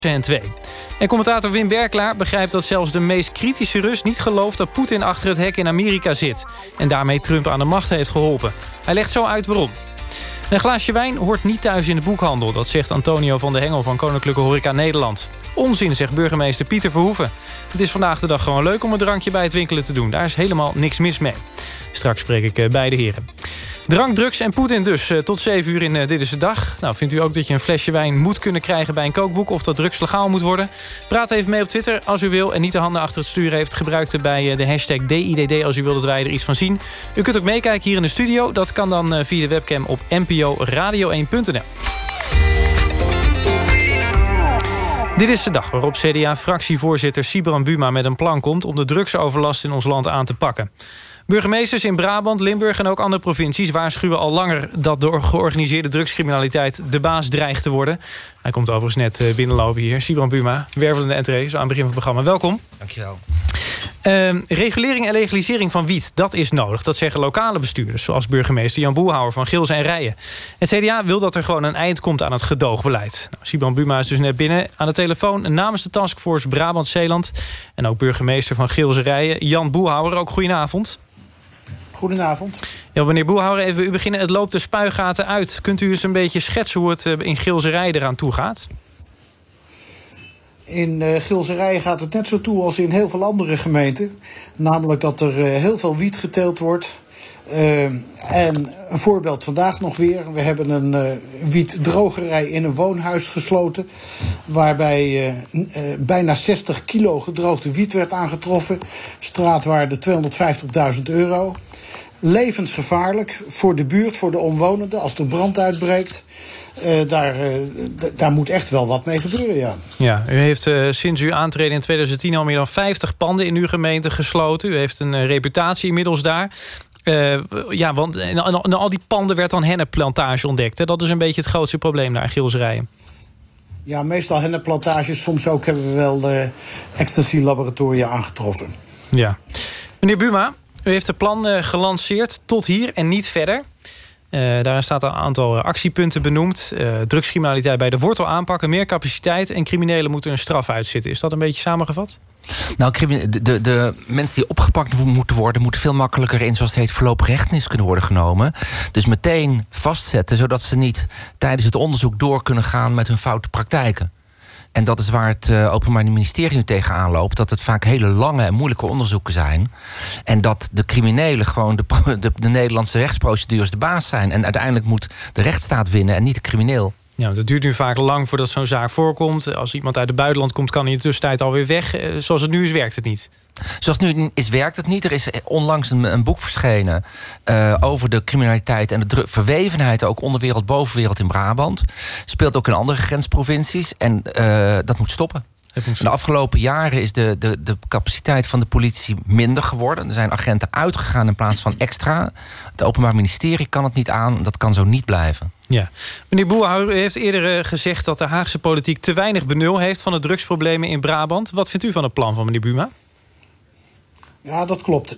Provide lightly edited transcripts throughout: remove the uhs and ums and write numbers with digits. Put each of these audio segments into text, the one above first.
en 2. En commentator Wim Berklaar begrijpt dat zelfs de meest kritische Rus niet gelooft dat Poetin achter het hek in Amerika zit en daarmee Trump aan de macht heeft geholpen. Hij legt zo uit waarom. Een glaasje wijn hoort niet thuis in de boekhandel. Dat zegt Antonio van der Hengel van Koninklijke Horeca Nederland. Onzin, zegt burgemeester Pieter Verhoeven. Het is vandaag de dag gewoon leuk om een drankje bij het winkelen te doen. Daar is helemaal niks mis mee. Straks spreek ik beide heren. Drank, drugs en Poetin dus. Tot 7 uur in Dit is de Dag. Nou, vindt u ook dat je een flesje wijn moet kunnen krijgen bij een kookboek, of dat drugs legaal moet worden? Praat even mee op Twitter als u wil en niet de handen achter het stuur heeft. Gebruik erbij de hashtag DIDD als u wil dat wij er iets van zien. U kunt ook meekijken hier in de studio. Dat kan dan via de webcam op nporadio1.nl. Dit is de dag waarop CDA-fractievoorzitter Sibran Buma met een plan komt om de drugsoverlast in ons land aan te pakken. Burgemeesters in Brabant, Limburg en ook andere provincies waarschuwen al langer dat de georganiseerde drugscriminaliteit de baas dreigt te worden. Hij komt overigens net binnenlopen hier. Sibran Buma, wervelende entree, zo aan het begin van het programma. Welkom. Dankjewel. Regulering en legalisering van wiet, dat is nodig. Dat zeggen lokale bestuurders, zoals burgemeester Jan Boelhouwer van Gilsen en Rijen. Het CDA wil dat er gewoon een eind komt aan het gedoogbeleid. Nou, Sibran Buma is dus net binnen aan de telefoon namens de Taskforce Brabant-Zeeland. En ook burgemeester van Gilsen en Rijen, Jan Boelhouwer. Ook goedenavond. Goedenavond. Ja, meneer Boelhouwer, even u beginnen. Het loopt de spuigaten uit. Kunt u eens een beetje schetsen hoe het in Gilsen en Rijen eraan toe gaat? In Gilsen en Rijen gaat het net zo toe als in heel veel andere gemeenten. Namelijk dat er heel veel wiet geteeld wordt. En een voorbeeld vandaag nog weer. We hebben een wietdrogerij in een woonhuis gesloten. Waarbij bijna 60 kilo gedroogde wiet werd aangetroffen. Straatwaarde €250.000. Levensgevaarlijk voor de buurt, voor de omwonenden. Als er brand uitbreekt, daar moet echt wel wat mee gebeuren, ja. Ja, u heeft sinds uw aantreden in 2010 al meer dan 50 panden in uw gemeente gesloten. U heeft een reputatie inmiddels daar. Ja, want in al die panden werd dan hennepplantage ontdekt. Hè? Dat is een beetje het grootste probleem daar in Gilsen en Rijen. Ja, meestal hennepplantages. Soms ook hebben we wel ecstasy-laboratoria aangetroffen. Ja. Meneer Buma, u heeft het plan gelanceerd tot hier en niet verder. Daar staat een aantal actiepunten benoemd. Drugscriminaliteit bij de wortel aanpakken, meer capaciteit en criminelen moeten een straf uitzitten. Is dat een beetje samengevat? Nou, de mensen die opgepakt moeten worden, moeten veel makkelijker in, zoals het heet, voorlopig hechtenis kunnen worden genomen. Dus meteen vastzetten, zodat ze niet tijdens het onderzoek door kunnen gaan met hun foute praktijken. En dat is waar het Openbaar Ministerie nu tegenaan loopt. Dat het vaak hele lange en moeilijke onderzoeken zijn. En dat de criminelen gewoon de Nederlandse rechtsprocedures de baas zijn. En uiteindelijk moet de rechtsstaat winnen en niet de crimineel. Ja, het duurt nu vaak lang voordat zo'n zaak voorkomt. Als iemand uit het buitenland komt, kan hij in de tussentijd alweer weg. Zoals het nu is, werkt het niet. Zoals het nu is, werkt het niet. Er is onlangs een boek verschenen over de criminaliteit en de verwevenheid, ook onderwereld, bovenwereld in Brabant. Speelt ook in andere grensprovincies en dat moet stoppen. De afgelopen jaren is de capaciteit van de politie minder geworden. Er zijn agenten uitgegaan in plaats van extra. Het Openbaar Ministerie kan het niet aan. Dat kan zo niet blijven. Ja. Meneer Boelhouwer, u heeft eerder gezegd dat de Haagse politiek te weinig benul heeft van de drugsproblemen in Brabant. Wat vindt u van het plan van meneer Buma? Ja, dat klopt.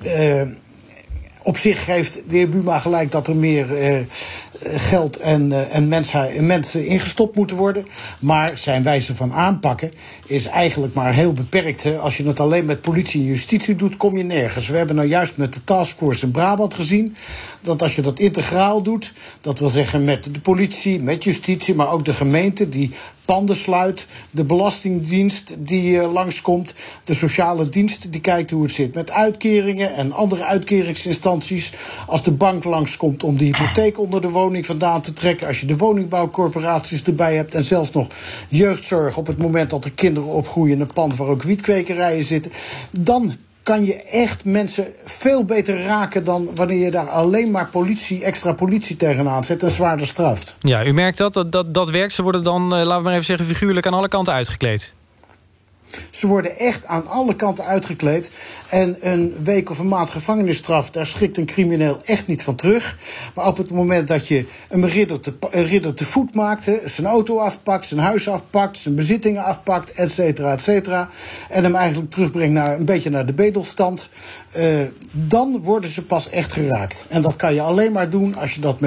Op zich geeft de heer Buma gelijk dat er meer geld en mensen ingestopt moeten worden. Maar zijn wijze van aanpakken is eigenlijk maar heel beperkt. Hè. Als je het alleen met politie en justitie doet, kom je nergens. We hebben nou juist met de Taskforce in Brabant gezien dat als je dat integraal doet, dat wil zeggen met de politie, met justitie, maar ook de gemeente die panden sluit, de belastingdienst die langskomt, de sociale dienst die kijkt hoe het zit met uitkeringen en andere uitkeringsinstanties. Als de bank langskomt om de hypotheek onder de woning vandaan te trekken, als je de woningbouwcorporaties erbij hebt en zelfs nog jeugdzorg op het moment dat er kinderen opgroeien in een pand waar ook wietkwekerijen zitten, dan kan je echt mensen veel beter raken dan wanneer je daar alleen maar extra politie tegenaan zet en zwaarder straft. Ja, u merkt dat werkt. Ze worden dan, laten we maar even zeggen, figuurlijk aan alle kanten uitgekleed. Ze worden echt aan alle kanten uitgekleed. En een week of een maand gevangenisstraf, daar schrikt een crimineel echt niet van terug. Maar op het moment dat je een ridder te voet maakt, zijn auto afpakt, zijn huis afpakt, zijn bezittingen afpakt, et cetera, en hem eigenlijk terugbrengt een beetje naar de bedelstand, dan worden ze pas echt geraakt. En dat kan je alleen maar doen als je dat met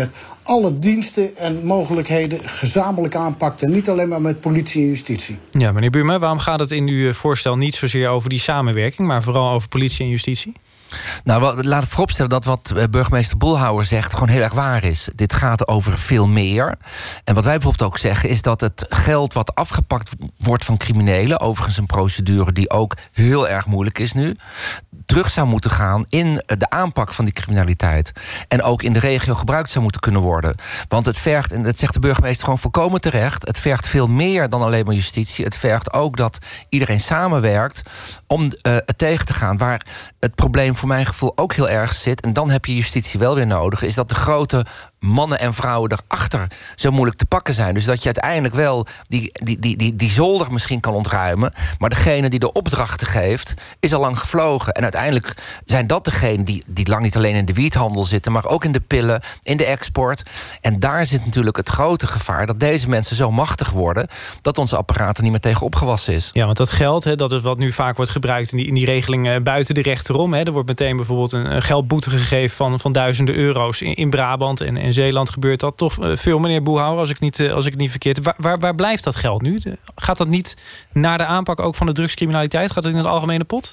alle diensten en mogelijkheden gezamenlijk aanpakt. En niet alleen maar met politie en justitie. Ja, meneer Buma, waarom gaat het in uw voorstel niet zozeer over die samenwerking, maar vooral over politie en justitie? Nou, laat ik vooropstellen dat wat burgemeester Boelhouwer zegt gewoon heel erg waar is. Dit gaat over veel meer. En wat wij bijvoorbeeld ook zeggen is dat het geld wat afgepakt wordt van criminelen, overigens een procedure die ook heel erg moeilijk is nu, terug zou moeten gaan in de aanpak van die criminaliteit. En ook in de regio gebruikt zou moeten kunnen worden. Want het vergt, en dat zegt de burgemeester gewoon volkomen terecht, het vergt veel meer dan alleen maar justitie. Het vergt ook dat iedereen samenwerkt om het tegen te gaan. Waar het probleem voor mijn gevoel ook heel erg zit, en dan heb je justitie wel weer nodig, is dat de grote mannen en vrouwen erachter zo moeilijk te pakken zijn. Dus dat je uiteindelijk wel die zolder misschien kan ontruimen, maar degene die de opdrachten geeft is al lang gevlogen. En uiteindelijk zijn dat degenen die lang niet alleen in de wiethandel zitten, maar ook in de pillen, in de export. En daar zit natuurlijk het grote gevaar dat deze mensen zo machtig worden dat onze apparaat er niet meer tegen opgewassen is. Ja, want dat geld, dat is wat nu vaak wordt gebruikt in die regeling buiten de rechter om. Er wordt meteen bijvoorbeeld een geldboete gegeven van duizenden euro's. In Brabant en Zeeland gebeurt dat toch veel, meneer Boelhouwer, als ik het niet verkeerd heb. Waar blijft dat geld nu? Gaat dat niet naar de aanpak ook van de drugscriminaliteit? Gaat dat in het algemene pot?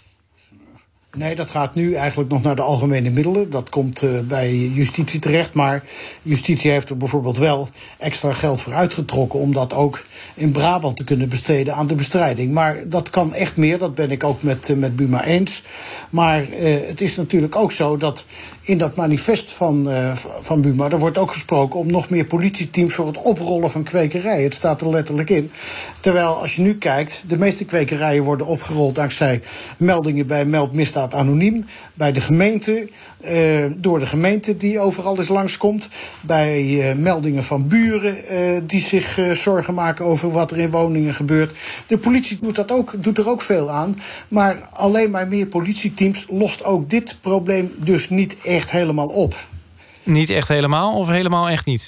Nee, dat gaat nu eigenlijk nog naar de algemene middelen. Dat komt bij justitie terecht. Maar justitie heeft er bijvoorbeeld wel extra geld voor uitgetrokken om dat ook in Brabant te kunnen besteden aan de bestrijding. Maar dat kan echt meer, dat ben ik ook met Buma eens. Maar het is natuurlijk ook zo dat in dat manifest van Buma, er wordt ook gesproken om nog meer politieteams voor het oprollen van kwekerijen. Het staat er letterlijk in. Terwijl als je nu kijkt, de meeste kwekerijen worden opgerold dankzij meldingen bij Meldmisdaad Anoniem, bij de gemeente, door de gemeente die overal eens langskomt, bij meldingen van buren die zich zorgen maken over wat er in woningen gebeurt. De politie doet er ook veel aan, maar alleen maar meer politieteams lost ook dit probleem dus niet echt helemaal op. Niet echt helemaal of helemaal echt niet?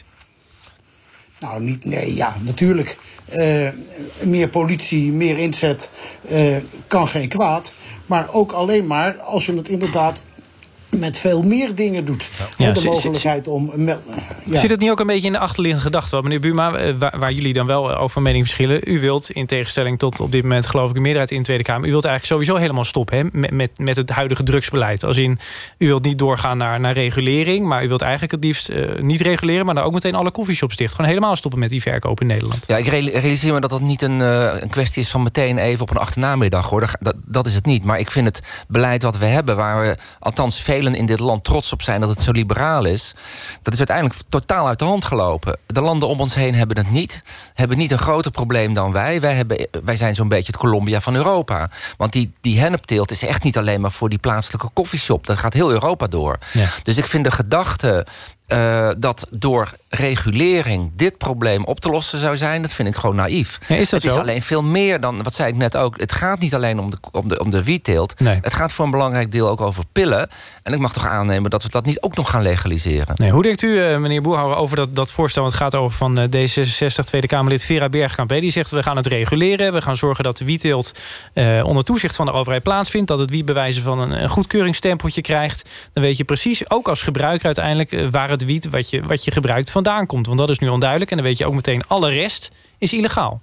Nou, natuurlijk. Meer politie, meer inzet kan geen kwaad. Maar ook alleen maar als je het inderdaad met veel meer dingen doet. Ja, de mogelijkheid om... Zit het niet ook een beetje in de achterliggende gedachte? Want meneer Buma, waar jullie dan wel over mening verschillen, u wilt, in tegenstelling tot op dit moment geloof ik een meerderheid in de Tweede Kamer, u wilt eigenlijk sowieso helemaal stoppen, hè, met het huidige drugsbeleid. Als in, u wilt niet doorgaan naar regulering, maar u wilt eigenlijk het liefst niet reguleren, maar dan ook meteen alle coffeeshops dicht. Gewoon helemaal stoppen met die verkoop in Nederland. Ja, ik realiseer me dat dat niet een kwestie is van meteen even op een achternamiddag, hoor. Dat is het niet. Maar ik vind het beleid wat we hebben, waar we althans velen in dit land trots op zijn dat het zo liberaal is, dat is uiteindelijk totaal uit de hand gelopen. De landen om ons heen hebben het niet. Hebben niet een groter probleem dan wij. Wij zijn zo'n beetje het Colombia van Europa. Want die hennepteelt is echt niet alleen maar voor die plaatselijke koffieshop. Dat gaat heel Europa door. Ja. Dus ik vind de gedachte dat door regulering dit probleem op te lossen zou zijn, dat vind ik gewoon naïef. Ja, is dat het zo? is alleen veel meer dan, wat zei ik net ook, het gaat niet alleen om de wietteelt. Nee. Het gaat voor een belangrijk deel ook over pillen. En ik mag toch aannemen dat we dat niet ook nog gaan legaliseren. Nee, hoe denkt u, meneer Boelhouwer, over dat voorstel? Het gaat over van D66 Tweede Kamerlid Vera Bergkamp. Die zegt, we gaan het reguleren. We gaan zorgen dat de wietteelt onder toezicht van de overheid plaatsvindt. Dat het wietbewijzen van een goedkeuringsstempeltje krijgt. Dan weet je precies, ook als gebruiker uiteindelijk, waar het wiet wat je gebruikt vandaan komt. Want dat is nu onduidelijk. En dan weet je ook meteen, alle rest is illegaal.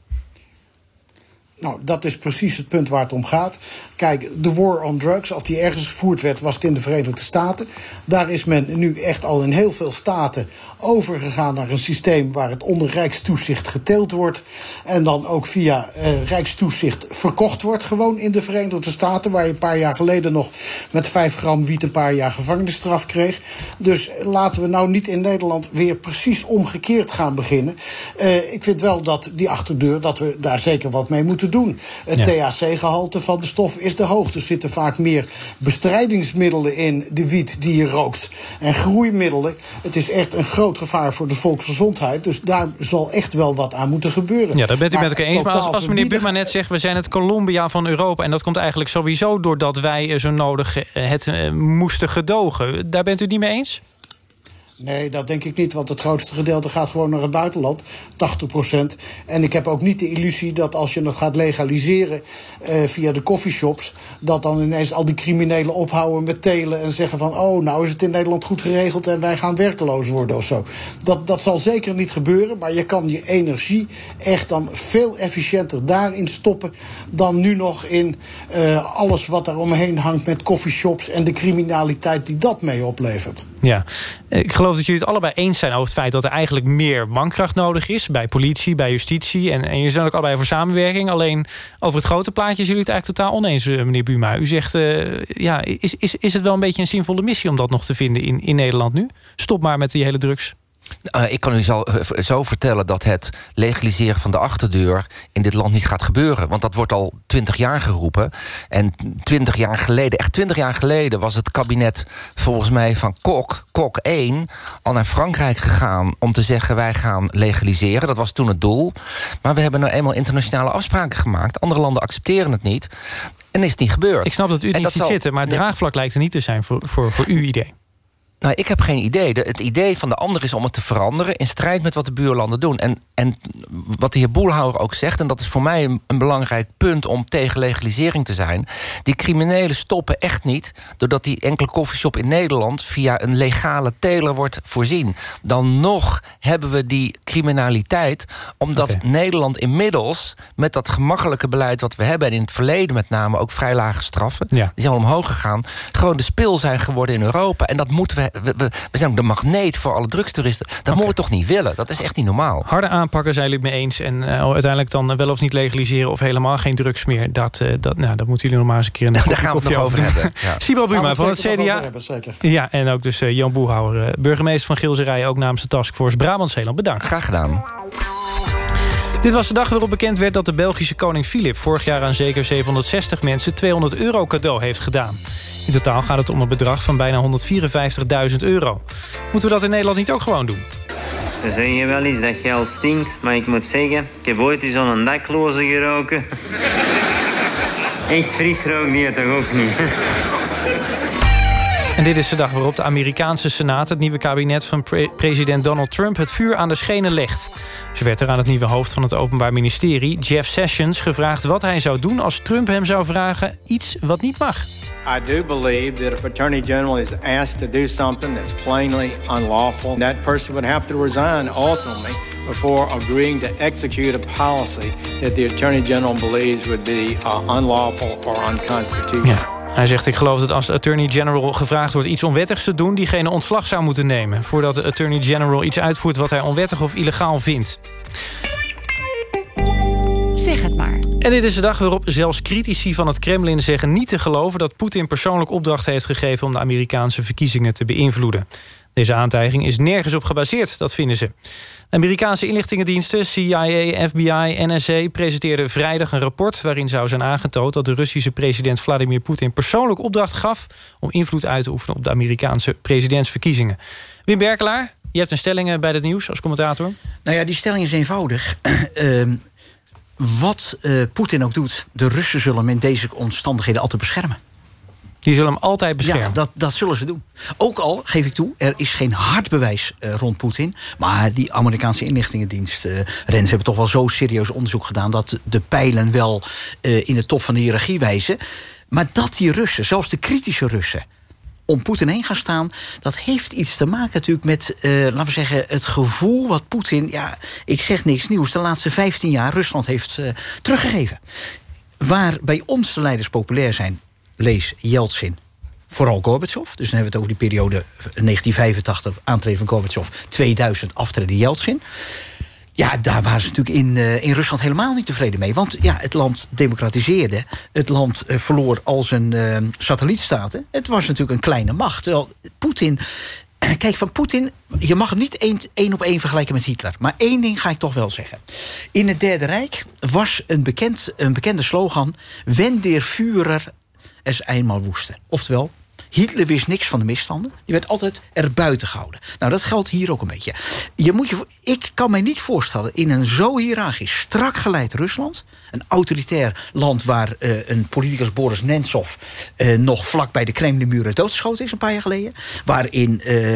Nou, dat is precies het punt waar het om gaat. Kijk, de war on drugs, als die ergens gevoerd werd, was het in de Verenigde Staten. Daar is men nu echt al in heel veel staten overgegaan naar een systeem waar het onder rijkstoezicht geteeld wordt. En dan ook via rijkstoezicht verkocht wordt, gewoon in de Verenigde Staten, waar je een paar jaar geleden nog met 5 gram wiet een paar jaar gevangenisstraf kreeg. Dus laten we nou niet in Nederland weer precies omgekeerd gaan beginnen. Ik vind wel dat die achterdeur, dat we daar zeker wat mee moeten doen. Het THC-gehalte van de stof is te hoog. Er zitten vaak meer bestrijdingsmiddelen in de wiet die je rookt. En groeimiddelen. Het is echt een groot gevaar voor de volksgezondheid. Dus daar zal echt wel wat aan moeten gebeuren. Ja, dat bent u met elkaar eens. Maar als meneer Buma net zegt, we zijn het Colombia van Europa. En dat komt eigenlijk sowieso doordat wij zo nodig het moesten gedogen. Daar bent u het niet mee eens? Nee, dat denk ik niet, want het grootste gedeelte gaat gewoon naar het buitenland, 80%. En ik heb ook niet de illusie dat als je nog gaat legaliseren via de coffeeshops, dat dan ineens al die criminelen ophouden met telen en zeggen van, oh, nou is het in Nederland goed geregeld en wij gaan werkeloos worden of zo. Dat zal zeker niet gebeuren, maar je kan je energie echt dan veel efficiënter daarin stoppen dan nu nog in alles wat er omheen hangt met coffeeshops en de criminaliteit die dat mee oplevert. Ja, ik geloof dat jullie het allebei eens zijn over het feit dat er eigenlijk meer mankracht nodig is bij politie, bij justitie. En jullie zijn ook allebei voor samenwerking. Alleen over het grote plaatje zijn jullie het eigenlijk totaal oneens, meneer Buma. U zegt, is het wel een beetje een zinvolle missie om dat nog te vinden in Nederland nu? Stop maar met die hele drugs. Ik kan u zo vertellen dat het legaliseren van de achterdeur in dit land niet gaat gebeuren. Want dat wordt al 20 jaar geroepen. En 20 jaar geleden was het kabinet volgens mij van Kok 1... al naar Frankrijk gegaan om te zeggen wij gaan legaliseren. Dat was toen het doel. Maar we hebben nou eenmaal internationale afspraken gemaakt. Andere landen accepteren het niet. En is het niet gebeurd. Ik snap dat u het niet ziet zitten, maar het draagvlak lijkt er niet te zijn voor uw idee. Nou, ik heb geen idee. Het idee van de ander is om het te veranderen in strijd met wat de buurlanden doen. En wat de heer Boelhouwer ook zegt, en dat is voor mij een belangrijk punt om tegen legalisering te zijn. Die criminelen stoppen echt niet doordat die enkele koffieshop in Nederland via een legale teler wordt voorzien. Dan nog hebben we die criminaliteit, omdat Nederland inmiddels met dat gemakkelijke beleid wat we hebben, en in het verleden met name ook vrij lage straffen, die zijn al omhoog gegaan, gewoon de spil zijn geworden in Europa. En dat moeten we zijn ook de magneet voor alle drugstoeristen. Dat moeten we toch niet willen? Dat is echt niet normaal. Harde aanpakken zijn jullie het mee eens. En uiteindelijk dan wel of niet legaliseren of helemaal geen drugs meer. Dat moeten jullie nog maar eens een keer daar gaan we het nog over hebben. Ja. Sibel Buma van het CDA. Ja, en ook dus Jan Boelhouwer, burgemeester van Gilserijen, ook namens de Taskforce Brabant-Zeeland. Bedankt. Graag gedaan. Dit was de dag waarop bekend werd dat de Belgische koning Filip vorig jaar aan zeker 760 mensen €200 cadeau heeft gedaan. In totaal gaat het om een bedrag van bijna €154.000. Moeten we dat in Nederland niet ook gewoon doen? Ze zeggen wel eens dat geld stinkt, maar ik moet zeggen, ik heb ooit eens aan een dakloze geroken. Echt fris rook die het toch ook niet. En dit is de dag waarop de Amerikaanse Senaat, het nieuwe kabinet van president Donald Trump, het vuur aan de schenen legt. Ze werd er aan het nieuwe hoofd van het Openbaar Ministerie, Jeff Sessions, gevraagd wat hij zou doen als Trump hem zou vragen iets wat niet mag. I do believe that if Attorney General is asked to do something that's plainly unlawful, that person would have to resign ultimately before agreeing to execute a policy that the Attorney General believes would be unlawful or unconstitutional. Ja. Hij zegt, ik geloof dat als de Attorney General gevraagd wordt iets onwettigs te doen, diegene ontslag zou moeten nemen voordat de Attorney General iets uitvoert wat hij onwettig of illegaal vindt. Zeg het maar. En dit is de dag waarop zelfs critici van het Kremlin zeggen niet te geloven dat Poetin persoonlijk opdracht heeft gegeven om de Amerikaanse verkiezingen te beïnvloeden. Deze aantijging is nergens op gebaseerd, dat vinden ze. De Amerikaanse inlichtingendiensten, CIA, FBI, NSA presenteerden vrijdag een rapport waarin zou zijn aangetoond dat de Russische president Vladimir Poetin persoonlijk opdracht gaf om invloed uit te oefenen op de Amerikaanse presidentsverkiezingen. Wim Berkelaar, je hebt een stelling bij het nieuws als commentator. Nou ja, die stelling is eenvoudig. Wat Poetin ook doet, de Russen zullen hem in deze omstandigheden altijd beschermen. Die zullen hem altijd beschermen. Ja, dat zullen ze doen. Ook al, geef ik toe, er is geen hard bewijs rond Poetin. Maar die Amerikaanse inlichtingendienst, Rens, hebben toch wel zo serieus onderzoek gedaan dat de pijlen wel in de top van de hiërarchie wijzen. Maar dat die Russen, zelfs de kritische Russen, om Poetin heen gaan staan, dat heeft iets te maken natuurlijk met, laten we zeggen, het gevoel wat Poetin, ja, ik zeg niks nieuws, de laatste 15 jaar Rusland heeft teruggegeven. Waar bij ons de leiders populair zijn, lees Yeltsin, vooral Gorbachev. Dus dan hebben we het over die periode 1985, aantreden van Gorbachev, 2000, aftreden Yeltsin. Ja, daar waren ze natuurlijk in Rusland helemaal niet tevreden mee. Want ja, het land democratiseerde. Het land verloor al zijn satellietstaten. Het was natuurlijk een kleine macht. Terwijl Poetin, kijk, van Poetin, je mag hem niet één op één vergelijken met Hitler. Maar één ding ga ik toch wel zeggen. In het Derde Rijk was een bekende slogan: Wenn der Führer es eenmaal woeste. Oftewel, Hitler wist niks van de misstanden. Die werd altijd erbuiten gehouden. Nou, dat geldt hier ook een beetje. Ik kan mij niet voorstellen in een zo hiërarchisch strak geleid Rusland, een autoritair land waar een politicus Boris Nemtsov nog vlak bij de Kremlinmuren doodgeschoten is een paar jaar geleden, waarin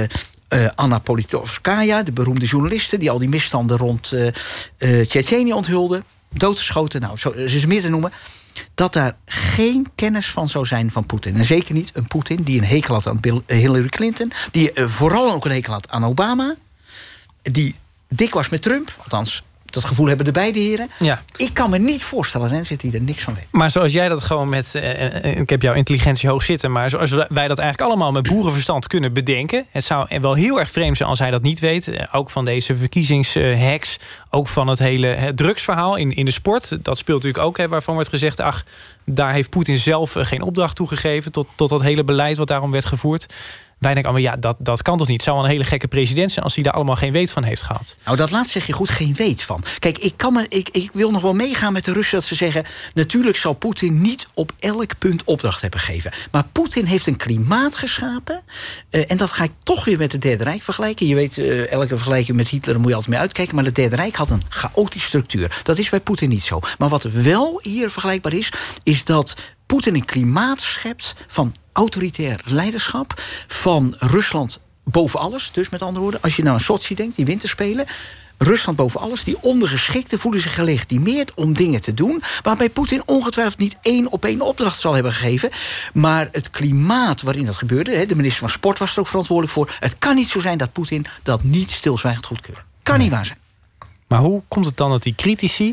Anna Politkovskaya, de beroemde journaliste die al die misstanden rond Tsjetsjenië onthulde, doodgeschoten, nou, zo is meer te noemen, dat daar geen kennis van zou zijn van Poetin. En zeker niet een Poetin die een hekel had aan Hillary Clinton, die vooral ook een hekel had aan Obama, die dik was met Trump, althans, dat gevoel hebben de beide heren. Ja. Ik kan me niet voorstellen, Rens, dat hij er niks van weet. Maar zoals jij dat gewoon met... ik heb jouw intelligentie hoog zitten, maar zoals wij dat eigenlijk allemaal met boerenverstand kunnen bedenken. Het zou wel heel erg vreemd zijn als hij dat niet weet. Ook van deze verkiezingshacks. Ook van het hele drugsverhaal in de sport. Dat speelt natuurlijk ook, waarvan wordt gezegd, ach, daar heeft Poetin zelf geen opdracht toegegeven tot dat hele beleid wat daarom werd gevoerd. Wij denken allemaal, ja, dat kan toch niet? Het zou wel een hele gekke president zijn als hij daar allemaal geen weet van heeft gehad. Nou, dat laatste zeg je goed, geen weet van. Kijk, ik wil nog wel meegaan met de Russen dat ze zeggen, natuurlijk zal Poetin niet op elk punt opdracht hebben gegeven. Maar Poetin heeft een klimaat geschapen. En dat ga ik toch weer met het Derde Rijk vergelijken. Je weet, elke vergelijking met Hitler moet je altijd mee uitkijken. Maar het Derde Rijk had een chaotische structuur. Dat is bij Poetin niet zo. Maar wat wel hier vergelijkbaar is dat Poetin een klimaat schept van autoritair leiderschap, van Rusland boven alles. Dus met andere woorden, als je nou aan Sochi denkt, die winterspelen, Rusland boven alles, die ondergeschikten voelen zich gelegitimeerd om dingen te doen, waarbij Poetin ongetwijfeld niet 1-op-1 opdracht zal hebben gegeven. Maar het klimaat waarin dat gebeurde, de minister van Sport was er ook verantwoordelijk voor. Het kan niet zo zijn dat Poetin dat niet stilzwijgend goedkeurt. Kan niet waar zijn. Maar hoe komt het dan dat die critici...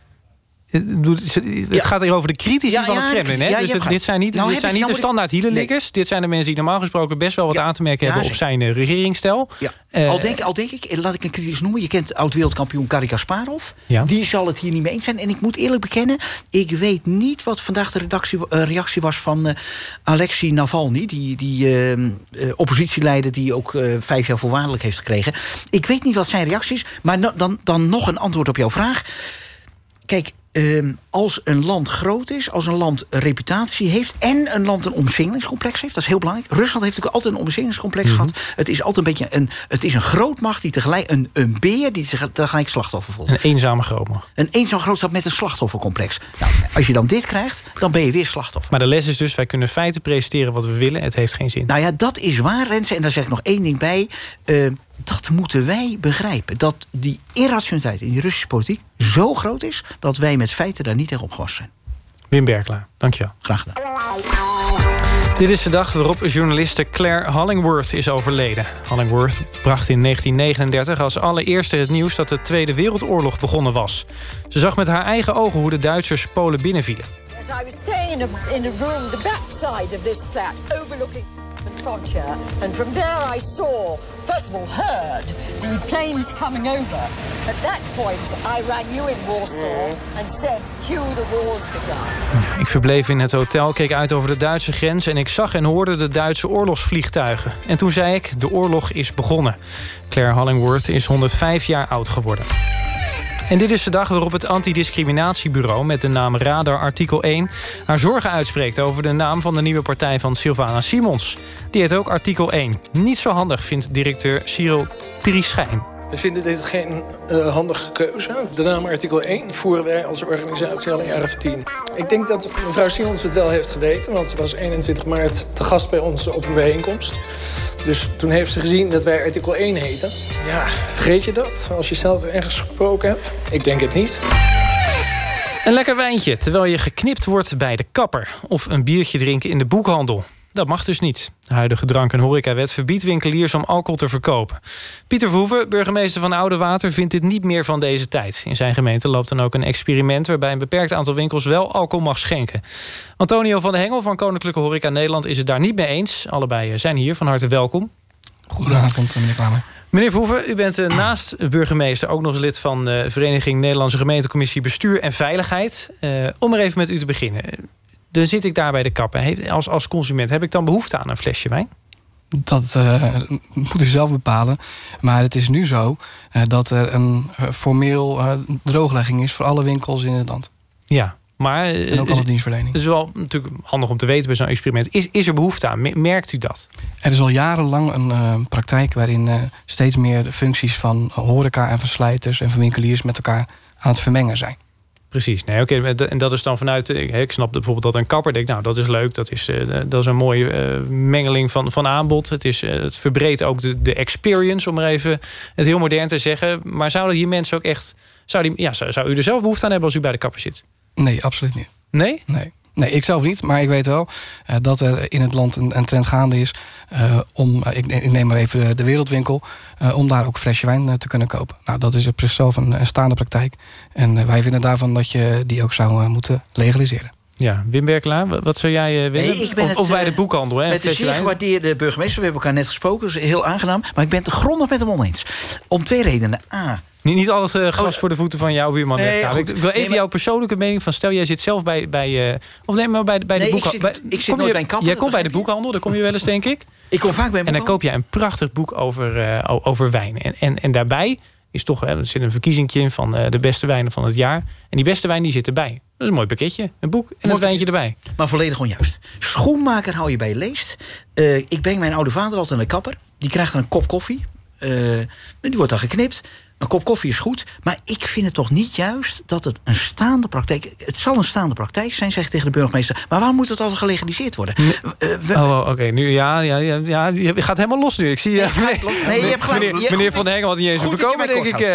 Het gaat hier over de critici van het Kremlin. Hè? Dus dit zijn niet de standaard hielenlikkers. Nee. Dit zijn de mensen die normaal gesproken best wel wat aan te merken hebben op zijn regeringsstijl. Ja. Al denk ik, laat ik een kritisch noemen. Je kent oud-wereldkampioen Garry Kasparov. Ja. Die zal het hier niet mee eens zijn. En ik moet eerlijk bekennen, ik weet niet wat vandaag de reactie was van Alexei Navalny. Die oppositieleider die ook 5 jaar voorwaardelijk heeft gekregen. Ik weet niet wat zijn reactie is. Maar dan nog een antwoord op jouw vraag. Kijk, als een land groot is, als een land een reputatie heeft en een land een omsingelingscomplex heeft, dat is heel belangrijk. Rusland heeft natuurlijk altijd een omsingelingscomplex gehad. Het is altijd een beetje een grootmacht die tegelijk een beer die zich tegelijk slachtoffer voelt. Een eenzame grootmacht. Een eenzame grootmacht met een slachtoffercomplex. Nou, als je dan dit krijgt, dan ben je weer slachtoffer. Maar de les is dus, wij kunnen feiten presenteren wat we willen. Het heeft geen zin. Nou ja, dat is waar, Renze. En daar zeg ik nog één ding bij. Dat moeten wij begrijpen. Dat die irrationaliteit in die Russische politiek zo groot is dat wij met feiten daar niet tegen opgewassen zijn. Wim Berklaar, dankjewel. Graag gedaan. Dit is de dag waarop journaliste Claire Hollingworth is overleden. Hollingworth bracht in 1939 als allereerste het nieuws dat de Tweede Wereldoorlog begonnen was. Ze zag met haar eigen ogen hoe de Duitsers Polen binnenvielen. I was staying in a room, the backside of this flat, overlooking the frontier, and from there I saw, first of all heard, the planes coming over. At that point I rang you in Warsaw and said, Hugh, the war's begun. Ik verbleef in het hotel, keek uit over de Duitse grens en ik zag en hoorde de Duitse oorlogsvliegtuigen. En toen zei ik, de oorlog is begonnen. Claire Hollingworth is 105 jaar oud geworden. En dit is de dag waarop het antidiscriminatiebureau met de naam Radar Artikel 1 haar zorgen uitspreekt over de naam van de nieuwe partij van Sylvana Simons. Die heet ook Artikel 1. Niet zo handig, vindt directeur Cyril Trieschijn. We vinden dit geen handige keuze. De naam Artikel 1 voeren wij als organisatie al een jaar of 10. Ik denk dat mevrouw Simons het wel heeft geweten, want ze was 21 maart te gast bij ons op een bijeenkomst. Dus toen heeft ze gezien dat wij Artikel 1 heten. Ja, vergeet je dat als je zelf ergens gesproken hebt? Ik denk het niet. Een lekker wijntje terwijl je geknipt wordt bij de kapper. Of een biertje drinken in de boekhandel. Dat mag dus niet. De huidige drank- en horecawet verbiedt winkeliers om alcohol te verkopen. Pieter Verhoeven, burgemeester van Oudewater, vindt dit niet meer van deze tijd. In zijn gemeente loopt dan ook een experiment waarbij een beperkt aantal winkels wel alcohol mag schenken. Antonio van de Hengel van Koninklijke Horeca Nederland is het daar niet mee eens. Allebei zijn hier, van harte welkom. Goedenavond, meneer Kramer. Meneer Verhoeven, u bent naast burgemeester ook nog eens lid van de Vereniging Nederlandse Gemeentecommissie Bestuur en Veiligheid. Om er even met u te beginnen. Dan zit ik daar bij de kappen. Als consument, heb ik dan behoefte aan een flesje wijn? Dat moet u zelf bepalen. Maar het is nu zo dat er een formeel drooglegging is voor alle winkels in het land. Ja, maar en ook alle dienstverlening. Het is wel natuurlijk handig om te weten bij zo'n experiment. Is er behoefte aan? Merkt u dat? Er is al jarenlang een praktijk waarin steeds meer de functies van horeca en van slijters en van winkeliers met elkaar aan het vermengen zijn. Precies. Nee, oké. En dat is dan vanuit... Ik snap bijvoorbeeld dat een kapper denkt... nou, dat is leuk. Dat is een mooie mengeling van aanbod. Het verbreedt ook de experience, om maar even het heel modern te zeggen. Maar zouden hier mensen ook echt... Zou u er zelf behoefte aan hebben als u bij de kapper zit? Nee, absoluut niet. Nee? Nee, ik zelf niet. Maar ik weet wel dat er in het land een trend gaande is... ik neem maar even de Wereldwinkel... om daar ook een flesje wijn te kunnen kopen. Nou, dat is op zichzelf een staande praktijk. En wij vinden daarvan dat je die ook zou moeten legaliseren. Ja, Wim Berkelaar, wat zou jij willen? Of bij de boekhandel, hè? Met de zeer gewaardeerde burgemeester. We hebben elkaar net gesproken, dus heel aangenaam. Maar ik ben het grondig met hem oneens. Om 2 redenen. A... Niet altijd gras voor de voeten van jouw buurman. Ik wil even jouw persoonlijke mening van... stel, jij zit zelf bij de boekhandel. Ik zit nooit bij een kapper. Jij komt bij de boekhandel, daar kom je wel eens, denk ik. Ik kom vaak bij een en dan koop jij een prachtig boek over wijn. En daarbij is toch... er zit een verkiezingje in van de beste wijnen van het jaar. En die beste wijn die zit erbij. Dat is een mooi pakketje. Een boek en een wijntje erbij. Maar volledig onjuist. Schoenmaker hou je bij je leest. Ik breng mijn oude vader altijd naar de kapper. Die krijgt dan een kop koffie. Die wordt dan geknipt. Een kop koffie is goed, maar ik vind het toch niet juist dat het een staande praktijk... Het zal een staande praktijk zijn, zeg ik tegen de burgemeester. Maar waarom moet het altijd gelegaliseerd worden? Oké. Nu ja. Je gaat helemaal los nu. Ik zie... je hebt gelijk. Meneer Van Hengel had niet eens voorkomen, denk ik.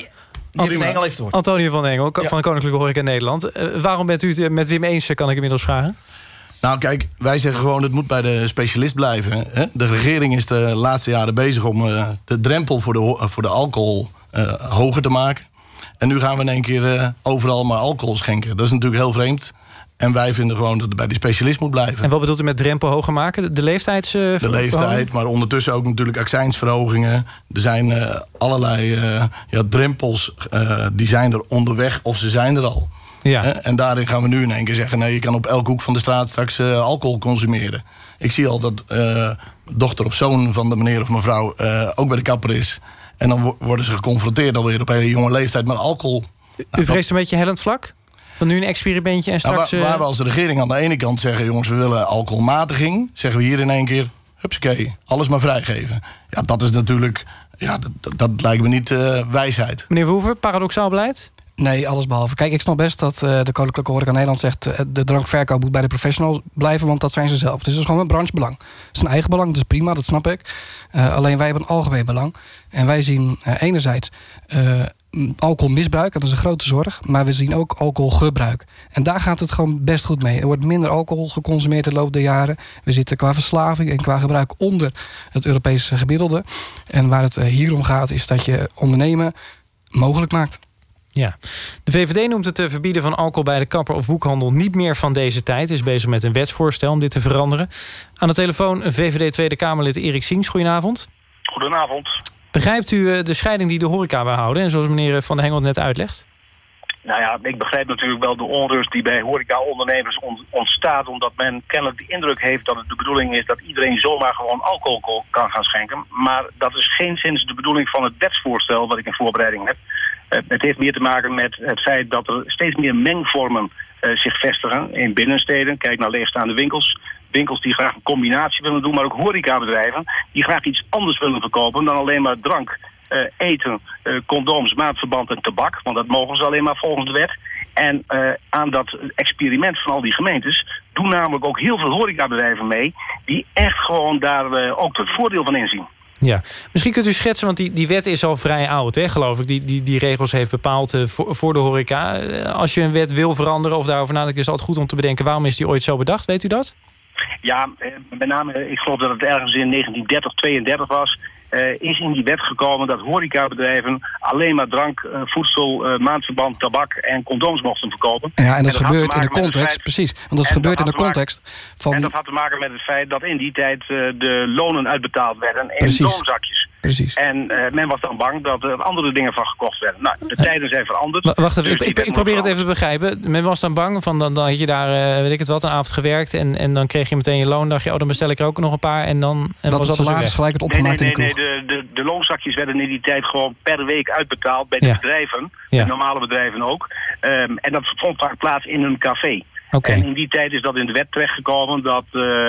Van Hengel heeft het woord. Antonio van Hengel, van Koninklijke Horeca Nederland. Waarom bent u het met Wim eens, kan ik inmiddels vragen? Nou kijk, wij zeggen gewoon het moet bij de specialist blijven. Hè? De regering is de laatste jaren bezig om de drempel voor de alcohol hoger te maken. En nu gaan we in één keer overal maar alcohol schenken. Dat is natuurlijk heel vreemd. En wij vinden gewoon dat het bij die specialist moet blijven. En wat bedoelt u met drempel hoger maken? De leeftijdsverhoging? De leeftijd, maar ondertussen ook natuurlijk accijnsverhogingen. Er zijn allerlei drempels, die zijn er onderweg of ze zijn er al. Ja. En daarin gaan we nu in één keer zeggen... nee, je kan op elke hoek van de straat straks alcohol consumeren. Ik zie al dat dochter of zoon van de meneer of mevrouw... ook bij de kapper is. En dan worden ze geconfronteerd alweer op een hele jonge leeftijd met alcohol. U vreest een beetje hellend vlak? Van nu een experimentje en straks... Waar we als de regering aan de ene kant zeggen... jongens, we willen alcoholmatiging... zeggen we hier in één keer... hupsakee, alles maar vrijgeven. Ja, dat is natuurlijk... Ja, dat lijkt me niet wijsheid. Meneer Verhoeven, paradoxaal beleid? Nee, alles behalve. Kijk, ik snap best dat de Koninklijke Horeca Nederland zegt... de drankverkoop moet bij de professionals blijven, want dat zijn ze zelf. Dus het is gewoon een branchebelang. Het is een eigen belang, dat is prima, dat snap ik. Alleen wij hebben een algemeen belang. En wij zien enerzijds alcoholmisbruik, dat is een grote zorg. Maar we zien ook alcoholgebruik. En daar gaat het gewoon best goed mee. Er wordt minder alcohol geconsumeerd in de loop der jaren. We zitten qua verslaving en qua gebruik onder het Europese gemiddelde. En waar het hier om gaat, is dat je ondernemen mogelijk maakt. Ja, de VVD noemt het verbieden van alcohol bij de kapper of boekhandel niet meer van deze tijd. Is bezig met een wetsvoorstel om dit te veranderen. Aan de telefoon VVD Tweede Kamerlid Erik Siens. Goedenavond. Goedenavond. Begrijpt u de scheiding die de horeca wil houden? En zoals meneer Van der Hengel net uitlegt? Nou ja, ik begrijp natuurlijk wel de onrust die bij horeca-ondernemers ontstaat... omdat men kennelijk de indruk heeft dat het de bedoeling is... dat iedereen zomaar gewoon alcohol kan gaan schenken. Maar dat is geenszins de bedoeling van het wetsvoorstel wat ik in voorbereiding heb. Het heeft meer te maken met het feit dat er steeds meer mengvormen zich vestigen in binnensteden. Kijk naar leegstaande winkels. Winkels die graag een combinatie willen doen, maar ook horecabedrijven... die graag iets anders willen verkopen dan alleen maar drank, eten, condooms, maandverband en tabak. Want dat mogen ze alleen maar volgens de wet. En aan dat experiment van al die gemeentes doen namelijk ook heel veel horecabedrijven mee... die echt gewoon daar ook het voordeel van inzien. Ja, misschien kunt u schetsen, want die wet is al vrij oud, hè, geloof ik. Die regels heeft bepaald voor de horeca. Als je een wet wil veranderen of daarover nadenkt... is het altijd goed om te bedenken, waarom is die ooit zo bedacht? Weet u dat? Ja, met name, ik geloof dat het ergens in 1930, 32 was... is in die wet gekomen dat horecabedrijven alleen maar drank, voedsel, maandverband, tabak en condooms mochten verkopen. Ja, en dat gebeurt in de context, precies. Want dat gebeurt in de context van... En dat had te maken met het feit dat in die tijd de lonen uitbetaald werden in loonzakjes. Precies. En men was dan bang dat er andere dingen van gekocht werden. Nou, de tijden zijn veranderd. Wacht even, dus ik probeer het even te begrijpen. Men was dan bang, van dan had je daar, weet ik het wat, een avond gewerkt... en dan kreeg je meteen je loon, dacht je, dan bestel ik er ook nog een paar... en dan en dat was het salaris gelijk het opgemaakt in de kroeg. De loonzakjes werden in die tijd gewoon per week uitbetaald bij de bedrijven. Ja. De normale bedrijven ook. En dat vond vaak plaats in een café. Okay. En in die tijd is dat in de wet terechtgekomen dat...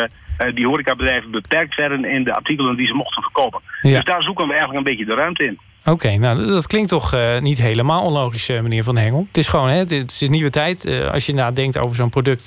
die horecabedrijven beperkt werden in de artikelen die ze mochten verkopen. Ja. Dus daar zoeken we eigenlijk een beetje de ruimte in. Oké, nou dat klinkt toch niet helemaal onlogisch, meneer Van Hengel. Het is gewoon, het is een nieuwe tijd. Als je nadenkt over zo'n product,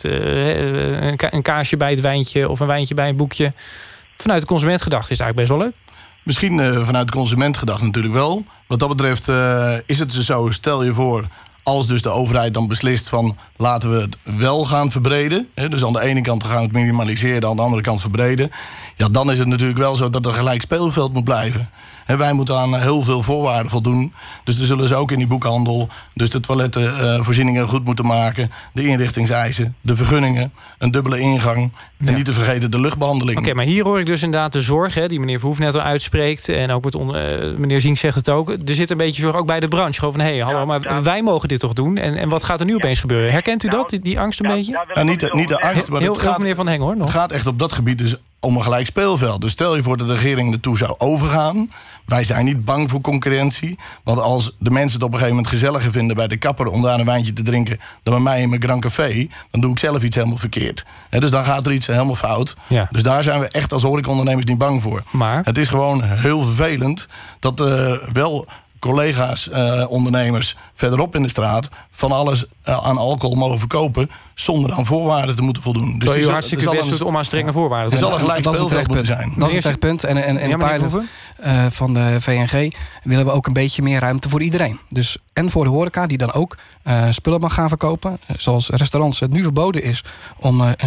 een kaasje bij het wijntje of een wijntje bij een boekje. Vanuit de consument gedacht is het eigenlijk best wel leuk. Misschien vanuit de consument gedacht natuurlijk wel. Wat dat betreft is het zo, stel je voor, als dus de overheid dan beslist van laten we het wel gaan verbreden. Dus aan de ene kant gaan we het minimaliseren, aan de andere kant verbreden. Ja, dan is het natuurlijk wel zo dat er gelijk speelveld moet blijven. Wij moeten aan heel veel voorwaarden voldoen. Dus er zullen ze ook in die boekhandel dus de toilettenvoorzieningen goed moeten maken. De inrichtingseisen, de vergunningen, een dubbele ingang. En niet te vergeten de luchtbehandeling. Oké, maar hier hoor ik dus inderdaad de zorg die meneer Verhoef net al uitspreekt. En ook meneer Zink zegt het ook. Er zit een beetje zorg ook bij de branche. Gewoon van, hallo, maar wij mogen dit toch doen? En wat gaat er nu opeens gebeuren? Herkent u dat, die angst een beetje? Niet de angst, maar heel meneer Van Hengel, hoor. Het gaat echt op dat gebied dus om een gelijk speelveld. Dus stel je voor dat de regering ertoe zou overgaan. Wij zijn niet bang voor concurrentie. Want als de mensen het op een gegeven moment gezelliger vinden bij de kapper om daar een wijntje te drinken dan bij mij in mijn Grand Café, dan doe ik zelf iets helemaal verkeerd. Dus dan gaat er iets helemaal fout. Ja. Dus daar zijn we echt als horecaondernemers niet bang voor. Maar het is gewoon heel vervelend dat wel collega's, ondernemers verderop in de straat van alles aan alcohol mogen verkopen zonder aan voorwaarden te moeten voldoen. Dus u hartstikke best doet om aan strenge voorwaarden te zijn. Er zal een gelijk speelveld moeten zijn. Dat is een terechtpunt. En in de pilot van de VNG willen we ook een beetje meer ruimte voor iedereen. Dus en voor de horeca die dan ook spullen mag gaan verkopen. Zoals restaurants het nu verboden is om een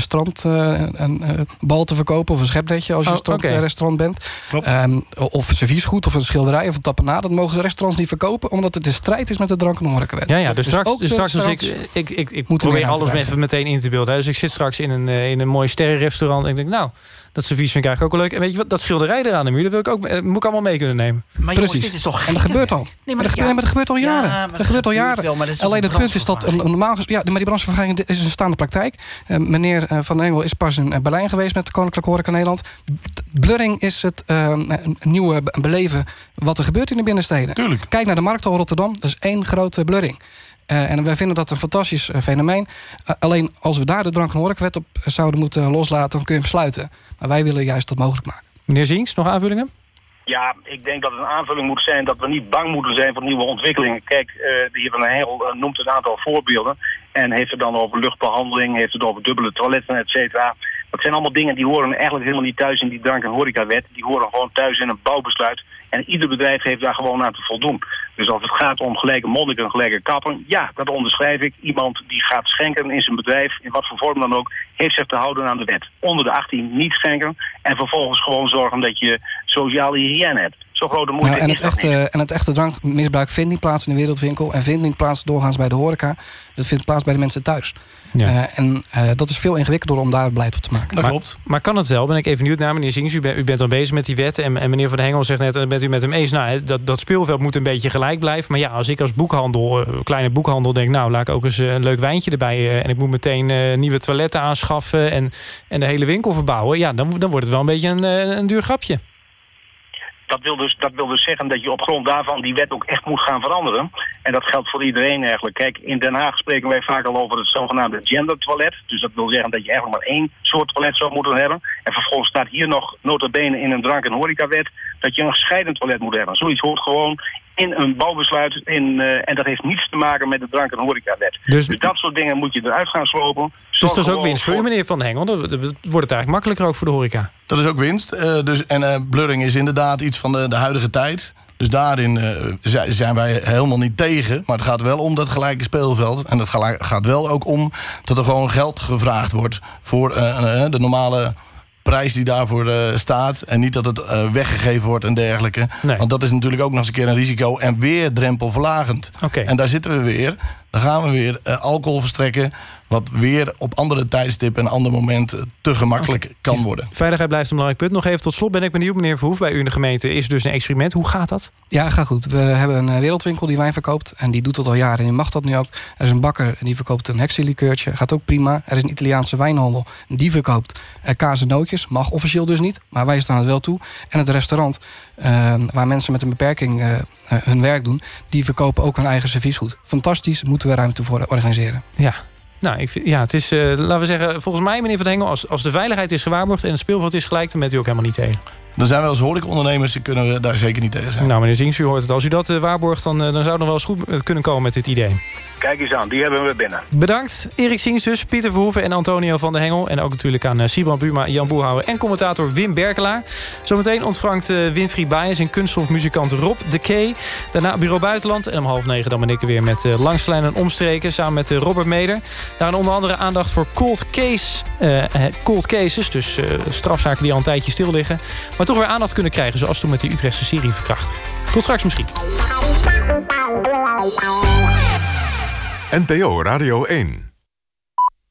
strandbal te verkopen of een schepnetje als je een strandrestaurant bent. Of serviesgoed of een schilderij of een tapenade. Dat mogen de restaurants niet verkopen omdat het in strijd is met de drank- en horecawet. Ja, dus straks als ik probeer alles even meteen in te beelden. Dus ik zit straks in een mooi sterrenrestaurant en ik denk, nou, dat servies vind ik eigenlijk ook wel leuk. En weet je wat, dat schilderij eraan de muur, dat moet ik allemaal mee kunnen nemen. Maar jongens, dit is toch en dat gebeurt al. Maar dat gebeurt al jaren. Dat gebeurt al jaren. Alleen het punt is dat normaal... Ja, maar die branchevergadering is een staande praktijk. Meneer Van Engel is pas in Berlijn geweest met de Koninklijke Horeca Nederland. Blurring is het nieuwe beleven wat er gebeurt in de binnensteden. Tuurlijk. Kijk naar de Markthal Rotterdam. Dat is één grote blurring. En wij vinden dat een fantastisch fenomeen. Alleen als we daar de drank- en horecawet op zouden moeten loslaten, dan kun je hem sluiten. Maar wij willen juist dat mogelijk maken. Meneer Zinks, nog aanvullingen? Ja, ik denk dat het een aanvulling moet zijn dat we niet bang moeten zijn voor nieuwe ontwikkelingen. Kijk, de heer Van Hengel noemt een aantal voorbeelden en heeft het dan over luchtbehandeling, heeft het over dubbele toiletten, et cetera. Dat zijn allemaal dingen die horen eigenlijk helemaal niet thuis in die drank- en horecawet. Die horen gewoon thuis in een bouwbesluit. En ieder bedrijf heeft daar gewoon aan te voldoen. Dus als het gaat om gelijke monniken en gelijke kappen, ja, dat onderschrijf ik. Iemand die gaat schenken in zijn bedrijf, in wat voor vorm dan ook, heeft zich te houden aan de wet. Onder de 18 niet schenken en vervolgens gewoon zorgen dat je sociale hygiëne hebt. Zo grote moeite is dat niet. En het echte drankmisbruik vindt niet plaats in de wereldwinkel en vindt niet plaats doorgaans bij de horeca. Het vindt plaats bij de mensen thuis. Ja. Dat is veel ingewikkelder om daar beleid op te maken. Dat klopt. Maar kan het wel? Ben ik even benieuwd naar meneer Zings. U bent al bezig met die wet. En meneer Van Hengel zegt net, bent u met hem eens? Nou, dat speelveld moet een beetje gelijk blijven. Maar ja, als ik als boekhandel, kleine boekhandel, denk, nou, laat ik ook eens een leuk wijntje erbij. En ik moet meteen nieuwe toiletten aanschaffen en de hele winkel verbouwen. Ja, dan wordt het wel een beetje een duur grapje. Dat wil dus zeggen dat je op grond daarvan die wet ook echt moet gaan veranderen. En dat geldt voor iedereen eigenlijk. Kijk, in Den Haag spreken wij vaak al over het zogenaamde gendertoilet. Dus dat wil zeggen dat je eigenlijk maar één soort toilet zou moeten hebben. En vervolgens staat hier nog nota bene in een drank- en horecawet dat je een gescheiden toilet moet hebben. Zoiets hoort gewoon in een bouwbesluit en dat heeft niets te maken met de drank- en horecawet. Dus dat soort dingen moet je eruit gaan slopen. Dus dat is ook winst voor u, meneer Van Hengel. Dan wordt het eigenlijk makkelijker ook voor de horeca. Dat is ook winst. Blurring is inderdaad iets van de huidige tijd. Dus daarin zijn wij helemaal niet tegen. Maar het gaat wel om dat gelijke speelveld. En het gaat wel ook om dat er gewoon geld gevraagd wordt voor de normale prijs die daarvoor staat. En niet dat het weggegeven wordt en dergelijke. Nee. Want dat is natuurlijk ook nog eens een keer een risico. En weer drempelverlagend. Okay. En daar zitten we weer. Dan gaan we weer alcohol verstrekken. Wat weer op andere tijdstippen en andere momenten te gemakkelijk kan worden. Veiligheid blijft een belangrijk punt. Nog even tot slot ben ik benieuwd, meneer Verhoef. Bij u in de gemeente is dus een experiment. Hoe gaat dat? Ja, dat gaat goed. We hebben een wereldwinkel die wijn verkoopt. En die doet dat al jaren. En die mag dat nu ook. Er is een bakker en die verkoopt een hexylikeurtje. Gaat ook prima. Er is een Italiaanse wijnhandel. En die verkoopt kaas en nootjes. Mag officieel dus niet. Maar wij staan het wel toe. En het restaurant, waar mensen met een beperking hun werk doen, die verkopen ook hun eigen serviesgoed. Fantastisch. Moeten we ruimte voor organiseren. Ja. Nou, het is, laten we zeggen, volgens mij, meneer Van Hengel, als de veiligheid is gewaarborgd en het speelveld is gelijk, dan bent u ook helemaal niet tegen. Dan zijn we als horecaondernemers, kunnen we daar zeker niet tegen zijn. Nou, meneer Zinks, u hoort het. Als u dat waarborgt, dan zou het nog wel eens goed kunnen komen met dit idee. Kijk eens aan, die hebben we binnen. Bedankt, Erik Zinks dus, Pieter Verhoeven en Antonio van der Hengel. En ook natuurlijk aan Sibrand Buma, Jan Boerhouwer en commentator Wim Berkelaar. Zometeen ontvangt Winfried Baijens en kunststofmuzikant Rob de Kee. Daarna Bureau Buitenland. En om 8:30 dan ben ik er weer met Langs de Lijn en Omstreken samen met Robert Meder. Daarin onder andere aandacht voor cold cases. Dus strafzaken die al een tijdje stil liggen. Maar toch weer aandacht kunnen krijgen, zoals toen met die Utrechtse serieverkrachter. Tot straks misschien. NPO Radio 1